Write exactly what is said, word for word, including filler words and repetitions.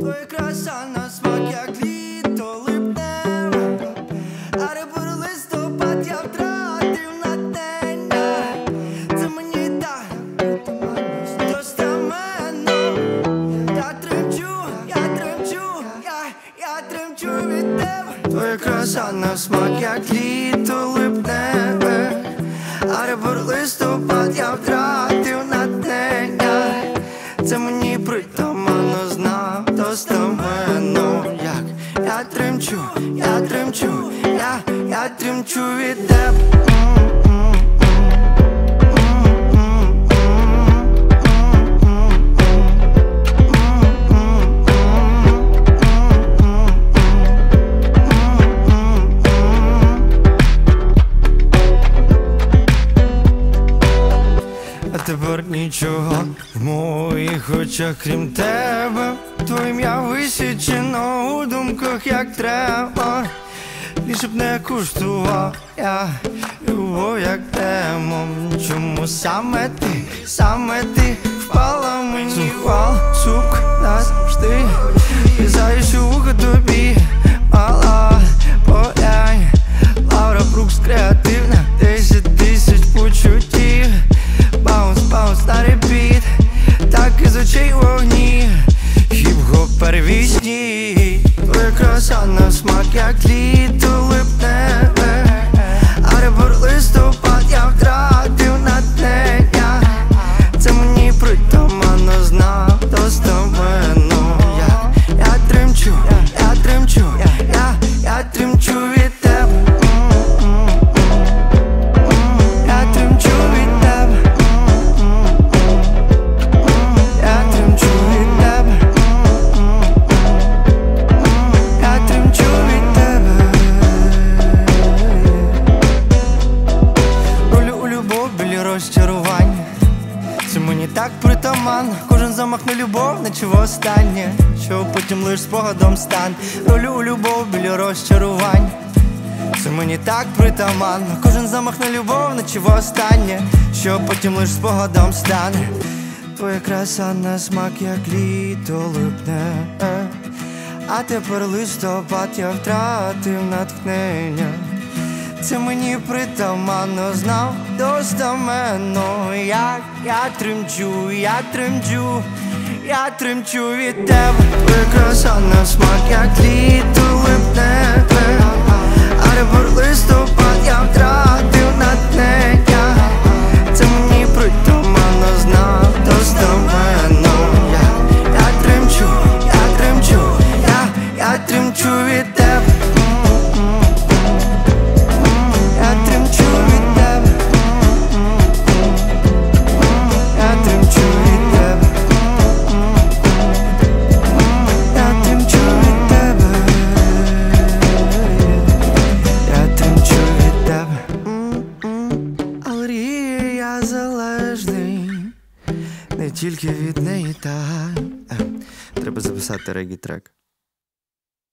Твоя краса на смак, як літо липневе, а ребор листопад я втратив натхнення. Це мені так достеменно. Я тремчу, я тремчу, я, я тремчу від тебе. Твоя краса на смак, як літо липневе, а ребор листопад я втратив натхнення. Це мені притаманно, знав достеменно. Як я тремчу, я тремчу, я, я тремчу від тебе. А тепер нічого в моїх очах, крім тебе. Твоє ім'я висічено у думках, як треба. Ліше б не куштував я любов, як демон. Чому саме ти, саме ти впала мені в палцюк назавжди. Врізаєш у вухо тобі, мала, поглянь. Лаура Брукс креативна, десять тисяч почуттів. Баунс, баунс на репіт, так із очей вогні. Хіп-хоп первісні. Твоя краса на смак, як літо липневе, а ребор листопад я втратив натхнення. Це мені притаманно, знав достеменно. Я, я тремчу, я тремчу, я, я тремчу від тебе. Я тремчу від тебе. Я тремчу від тебе. Я тремчу від тебе. Ролю у любов, білі розчарування. Це мені так притаманно. Кожен замах на любов, наче востаннє, що потім лиш спогадом стане. Ролю у любов, білі розчарування. Це мені так притаманно. Кожен замах на любов, наче востаннє, що потім лиш спогадом стане. Твоя краса на смак, як літо липне, а тепер листопад я втратив натхнення. Це мені притаманно, знав достеменно. Як я тремчу, я тремчу, я тремчу від тебе. Твоя краса на смак, як літо липне, а ребор листопад я втратив натхнення. Це мені притаманно, знав достеменно. Я, я тремчу, я тремчу, я, я тремчу від тебе. Я тремчу від тебе. Я тремчу від тебе. Я тремчу від тебе. Я тремчу від тебе. Алрія, я залежний не тільки від неї, та треба записати регі-трек.